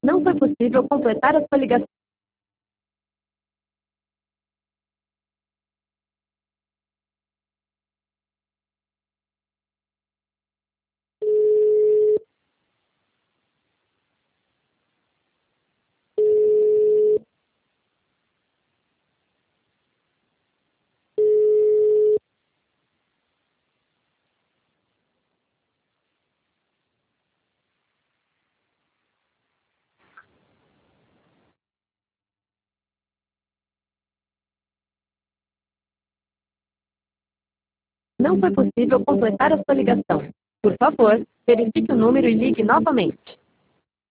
Não foi possível completar a sua ligação. Não foi possível completar a sua ligação. Por favor, verifique o número e ligue novamente.